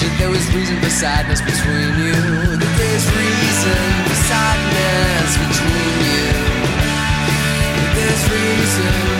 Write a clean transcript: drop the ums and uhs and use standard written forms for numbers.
that there was reason for sadness between you. That there's reason for sadness between you. That there's reason